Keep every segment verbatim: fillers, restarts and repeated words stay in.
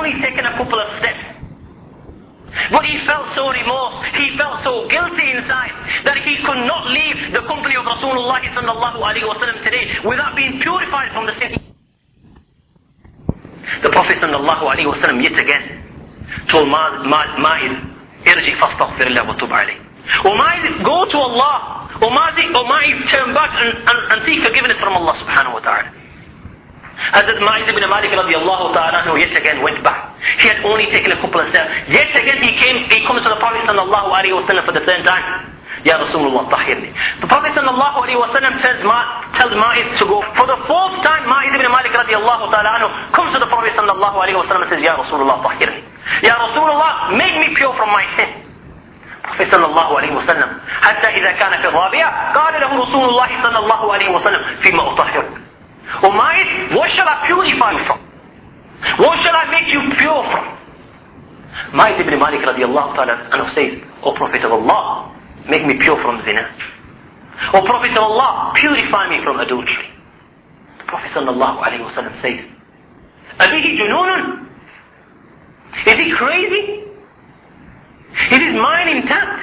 only taken a couple of steps. But he felt so remorse, he felt so guilty inside that he could not leave the company of Rasulullah sallallahu alaihi wasallam today without being purified from the sin. The Prophet sallallahu alaihi wasallam yet again told Ma'iz, irji fastaghfirullah wa tub alayh. O Ma'iz, go to Allah. O Ma'iz, turn back and, and, and seek forgiveness from Allah subhanahu wa ta'ala. Hazrat Ma'iz ibn Malik radiallahu ta'ala yet again went back. He had only taken a couple of steps. Yet again he came, he comes to the Prophet sallallahu alaihi wasallam for the third time. Ya Rasulullah, tahirni. The Prophet sallallahu alaihi wasallam tells, Ma, tells Ma'iz to go. For the fourth time, Ma'iz ibn Malik radiallahu ta'ala comes to the Prophet sallallahu alaihi wasallam and says, Ya Rasulullah, tahirni. Ya Rasulullah, make me pure from my sin. Prophet sallallahu alaihi wasallam, حتى إذا كان في الرابعة قال له رسول الله صلى الله عليه وسلم فيما أطهرك. O Ma'iz, what shall I purify you from? What shall I make you pure from? Ma'iz ibn Malik radiallahu ta'ala anhu says, O Prophet of Allah, make me pure from zina. O Prophet of Allah, purify me from adultery. The Prophet sallallahu alaihi wasallam says, Abihi jununun? Is he crazy? Is his mind intact?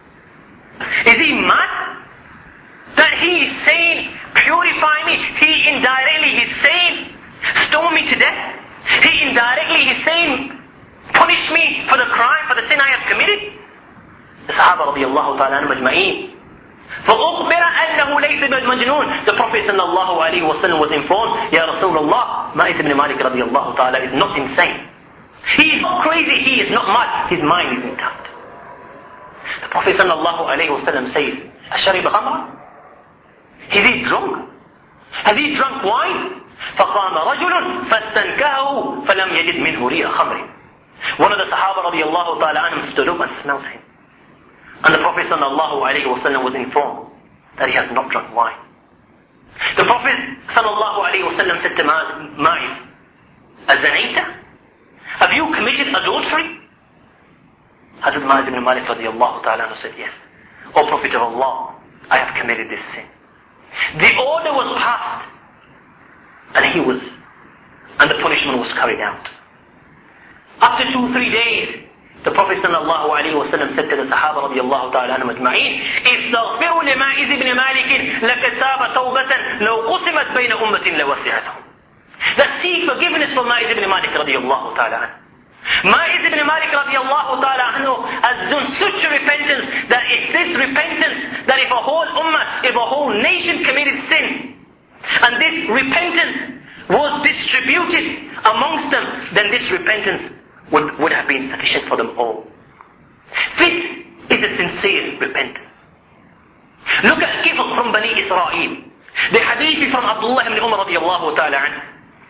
Is he mad? That he is saying, purify me. He indirectly is saying, stone me to death. He indirectly is saying, punish me for the crime, for the sin I have committed. The Sahaba radiallahu ta'ala anhum ajma'een. فَأُخْبِرَ أَنَّهُ لَيْسَ بِالْمَجْنُونَ. The Prophet sallallahu alayhi wa sallam was informed, Ya Rasulullah, Ma'iz ibn Malik radiallahu ta'ala is not insane. He is not crazy, he is not mad, his mind is intact. The Prophet sallallahu alayhi wa sallam says, أَشَرِبَ خَمْرًا? Is he drunk? Has he drunk wine? فَقَامَ رَجُلٌ فَاسْتَنْكَهُ فَلَمْ يَجِدْ مِنْهُ رِيَ خَمْرٍ. One of the Sahaba radiallahu ta'ala anhum stood up and smelled him. And the Prophet sallallahu alayhi wa sallam was informed that he has not drunk wine. The Prophet sallallahu alayhi wa sallam said to Ma'iz, أَزَنَيْتَ? Have you committed adultery? Hazrat Ma'iz ibn Malik radiallahu ta'ala said, yes. O Prophet of Allah, I have committed this sin. The order was passed, and he was, and the punishment was carried out. After two, three days, the Prophet sallallahu alayhi wa sallam said to the Sahaba radiallahu ta'ala anhum ajma'een, استغفروا لمائز بن مالك لكتاب توبة لو قسمت بين أمة لوسعتهم. That seek forgiveness for Ma'iz ibn Malik radiallahu ta'ala anhu. Ma'iz ibn Malik radiallahu ta'ala anhu has done such a repentance that if this repentance, that if a whole ummah, if a whole nation committed sin, and this repentance was distributed amongst them, then this repentance would, would have been sufficient for them all. This is a sincere repentance. Look at Kifl from Bani Israel. The hadith is from Abdullah ibn Umar radiallahu ta'ala anhu.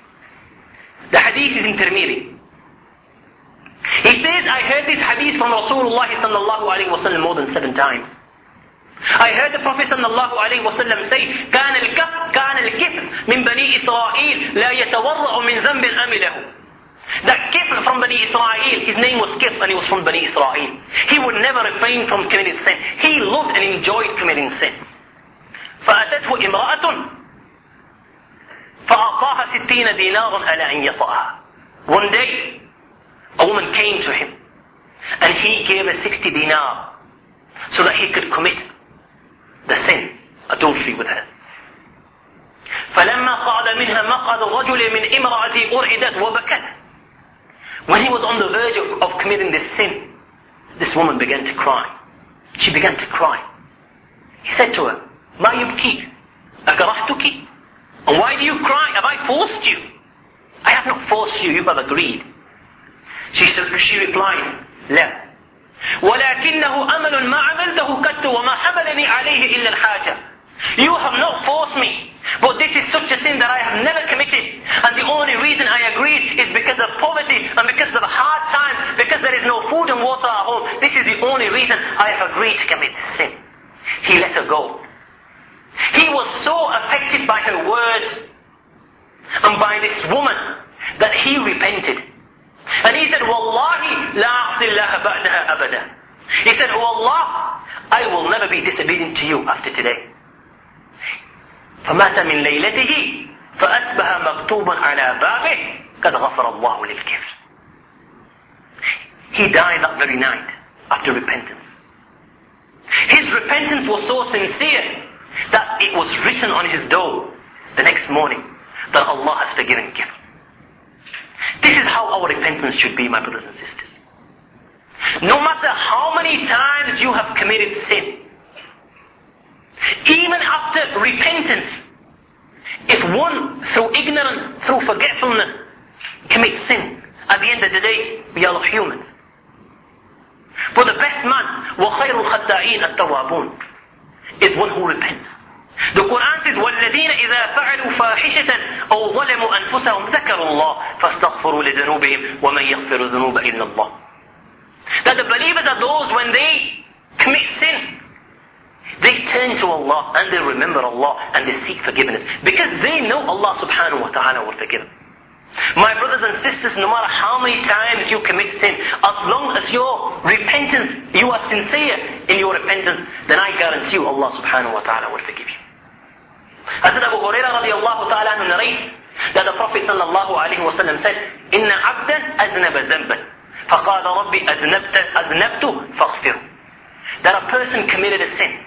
The hadith is in Tirmidhi. He says, I heard this hadith from Rasulullah sallallahu alayhi wa sallam more than seven times. I heard the Prophet sallallahu alayhi wa sallam say, كان الكفر كان الكفر من بني إسرائيل لا يتورع من ذنب عمله. That Kifl from Bani Israel, his name was Kifl and he was from Bani Israel. He would never refrain from committing sin. He loved and enjoyed committing sin. فأتته امرأة فأعطاها ستين دينارا على أن يطأها. One day, a woman came to him and he gave her sixty dinar so that he could commit the sin, adultery with her. فلما قعد منها مقعد الرجل من امرأته أرعدت وبكت. When he was on the verge of, of committing this sin, this woman began to cry. She began to cry. He said to her, ما يبكيك أكرهتك? And why do you cry? Have I forced you? I have not forced you, you have agreed. She, she replied, لا ولكنه أمل ما عملته قط وما حملني عليه إلا الحاجة. You have not forced me, but this is such a sin that I have never committed, and the only reason I agreed is because of poverty and because of hard times, because there is no food and water at home. This is the only reason I have agreed to commit this sin. He let her go. He was so affected by her words and by this woman that he repented. And he said, Wallahi, la a'tillaha ba'daha abada. He said, oh Allah, I will never be disobedient to you after today. فَمَاتَ مِنْ لَيْلَتِهِ فَأَسْبَهَ مَكْتُوبًا عَلَى بَابِهِ قَدْ غَفَرَ اللَّهُ لِلْكِفْرِ. he died that very night after repentance. His repentance was so sincere that it was written on his door the next morning that Allah has forgiven him. This is how our repentance should be, my brothers and sisters. No matter how many times you have committed sin, even after repentance, if one through ignorance, through forgetfulness, commits sin, at the end of the day, we are all humans. For the best man, وَخَيْرُ الْخَتَّائِينَ التَّوَّابُونَ, is one who repents. The Quran says, وَالَّذِينَ إِذَا فَعَلُوا فَاحِشَةً أَوْ ظَلَمُوا أَنفُسَهُمْ ذَكَرُوا اللَّهَ فَاسْتَغْفَرُوا لِذُنُوبِهِمْ وَمَنْ يَغْفِرُ الذُّنُوبَ إِلَّا اللَّهُ. That the believers are those when they commit sin, they turn to Allah and they remember Allah and they seek forgiveness because they know Allah subhanahu wa ta'ala will forgive them. My brothers and sisters, no matter how many times you commit sin, as long as your repentance, you are sincere in your repentance, then I guarantee you Allah subhanahu wa ta'ala will forgive you. Hazrat Abu Hurairah radiallahu ta'ala anhu narrates that the Prophet sallallahu alayhi wa sallam said, إِنَّ عَبْدًا أَذْنَبَ ذَنْبًا فَقَالَ رَبِّ أَذْنَبْتَ أَذْنَبْتُ فَاغْفِرُ. That a person committed a sin.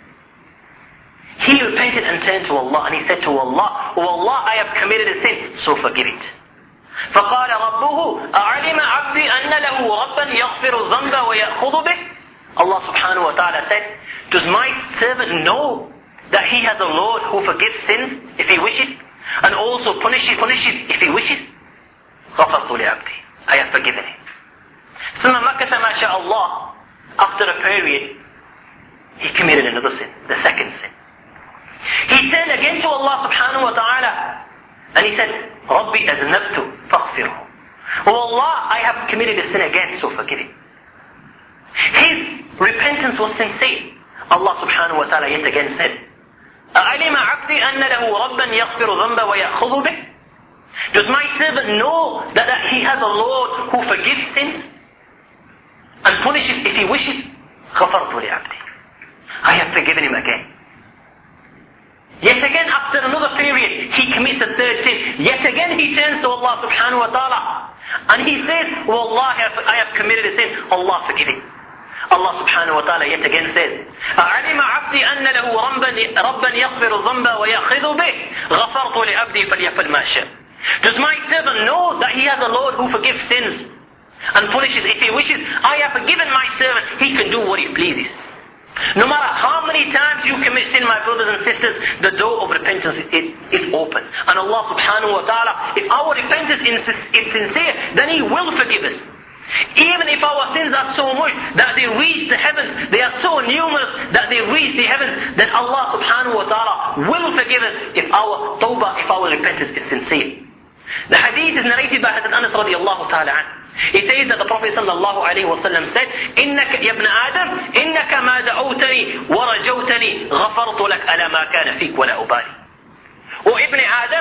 He repented and turned to Allah and he said to Allah, "Oh Allah, I have committed a sin, so forgive it." فقال ربه أعلم عبدي أن له ربا يغفر الذنب ويأخذ به. Allah subhanahu wa ta'ala said, does my servant know that he has a Lord who forgives sins if he wishes and also punishes punishes if he wishes? غفرت لعبدي, I have forgiven him. ثم مكث ما شاء الله. After a period, he committed another sin, the second sin. He turned again to Allah subhanahu wa ta'ala and he said, Rabbi aznabtu faghfirhu. Oh Allah, I have committed a sin again, so forgive him. His repentance was sincere. Allah subhanahu wa ta'ala yet again said, أَعَلِمَ عَبْدِي أَنَّ لَهُ رَبًّا يَغْفِرُ ذَنْبَ وَيَأْخُذُ بِهِ. Does my servant know that, that he has a Lord who forgives sins and punishes if he wishes? غَفَرْتُ لِعَبْدِي, I have forgiven him again. Yet again, after another period, he commits a third sin. Yet again, he turns to Allah subhanahu wa ta'ala. And he says, oh Allah, I have, I have committed a sin. Allah forgive him. Allah subhanahu wa ta'ala yet again says, أَعَلِمَ عَبْدِي أَنَّ لَهُ رَبًّا يَغْفِرُ الذَّنْبَ وَيَأْخِذُ بِهِ غَفَرْتُ لِعَبْدِي فَلْيَفْعَلْ مَا شَاءَ. Does my servant know that he has a Lord who forgives sins and punishes if he wishes? I have forgiven my servant. He can do what he pleases. No matter how many times you commit sin, my brothers and sisters, the door of repentance is, is open. And Allah subhanahu wa ta'ala, if our repentance is sincere, then He will forgive us. Even if our sins are so much that they reach the heavens, they are so numerous that they reach the heavens, then Allah subhanahu wa ta'ala will forgive us if our tawbah, if our repentance is sincere. The hadith is narrated by Hazrat Anas radiallahu ta'ala anhu. He says that the Prophet sallallahu alayhi wa sallam said, إِنَّكَ يَا ابْنَ آدَمْ إِنَّكَ مَا دَعَوْتَنِي وَرَجَوْتَنِي غَفَرْتُ لَكَ عَلَى مَا كَانَ فِيكَ وَلَا أُبَالِي. O Ibn Adam,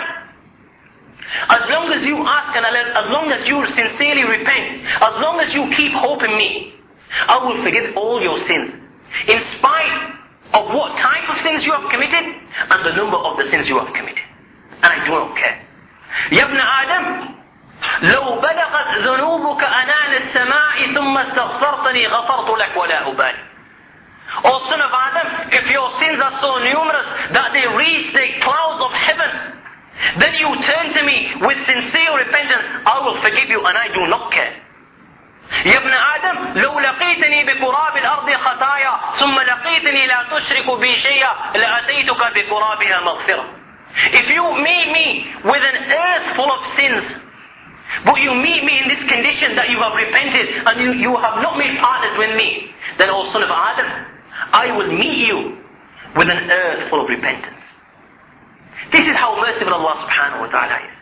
as long as you ask and as long as you sincerely repent, as long as you keep hope in me, I will forgive all your sins, in spite of what type of sins you have committed and the number of the sins you have committed. And I do not care. يَا ابْنَ آدَمْ لو بلغت ذنوبك أنان السماء ثم استغفرتني غفرت لك ولا أبالي. O son of Adam, if your sins are so numerous that they reach the clouds of heaven, then you turn to me with sincere repentance, I will forgive you and I do not care. يا ابن آدم لو لقيتني بقراب الأرض خطايا ثم لقيتني لا تشرك بي شيئا لأتيتك بقرابها مغفرة. If you meet me with an earth full of sins, but you meet me in this condition that you have repented and you, you have not made partners with me, then, O son of Adam, I will meet you with an earth full of repentance. This is how merciful Allah subhanahu wa ta'ala is.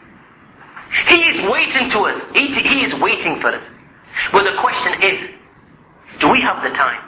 He is waiting to us. He, he is waiting for us. But the question is, do we have the time?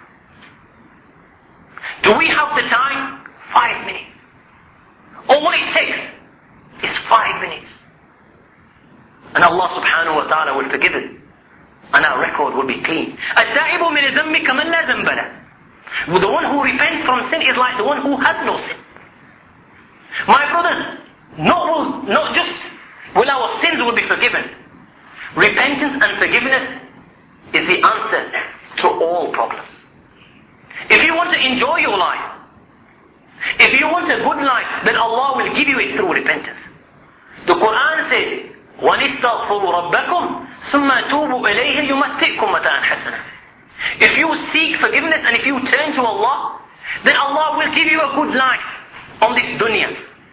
Do we have the time? Five minutes. All it takes is five minutes. And Allah subhanahu wa ta'ala will forgive us. And our record will be clean. التائب من الذنب كمن لا ذنب له. The one who repents from sin is like the one who has no sin. My brothers, not, will, not just will our sins will be forgiven. Repentance and forgiveness is the answer to all problems. If you want to enjoy your life, if you want a good life, then Allah will give you it through repentance. The Quran says, وَنِسْتَغْفُرُوا رَبَّكُمْ ثُمَّ تُوبُوا إِلَيْهِ يُمَتِّعْكُمْ مَتَاعًا حَسَنًا. If you seek forgiveness and if you turn to Allah, then Allah will give you a good life on this dunya.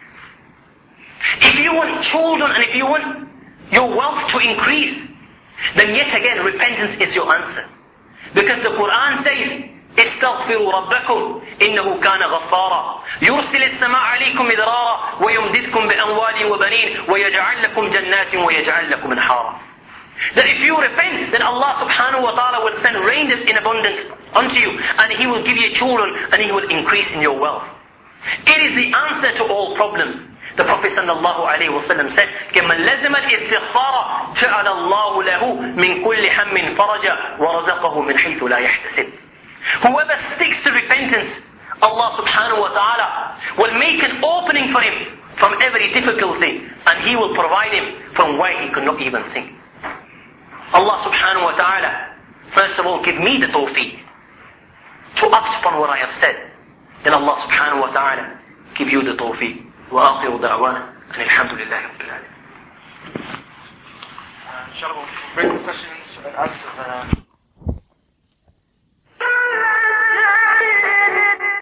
If you want children and if you want your wealth to increase, then yet again repentance is your answer. Because the Quran says, استغفروا ربكم إنه كان غفارا يرسل السماء عليكم مدرارا ويمددكم بأموال وبنين ويجعل لكم جنات ويجعل لكم أنهارا. That if you repent, then Allah subhanahu wa ta'ala will send rains in abundance unto you, and He will give you children, and He will increase in your wealth. It is the answer to all problems. The Prophet sallallahu alayhi wa sallam said, كَمَنْ لَزِمَ الْإِسْتِغْفَارَ جَعَلَ اللَّهُ لَهُ مِنْ كُلِّ هَمٍّ فَرَجًا وَرَزَقَهُ مِنْ حَيْثُ لَا يَحْتَسِبُ. Whoever sticks to repentance, Allah subhanahu wa ta'ala will make an opening for him from every difficulty, and He will provide him from where he could not even think. Allah subhanahu wa ta'ala, first of all, give me the tawfiq to act upon what I have said. Then Allah subhanahu wa ta'ala give you the tawfiq. Wa akhiru da'wana and alhamdulillahi rabbil alamin. Inshallah, we'll break the questions and answers. Uh,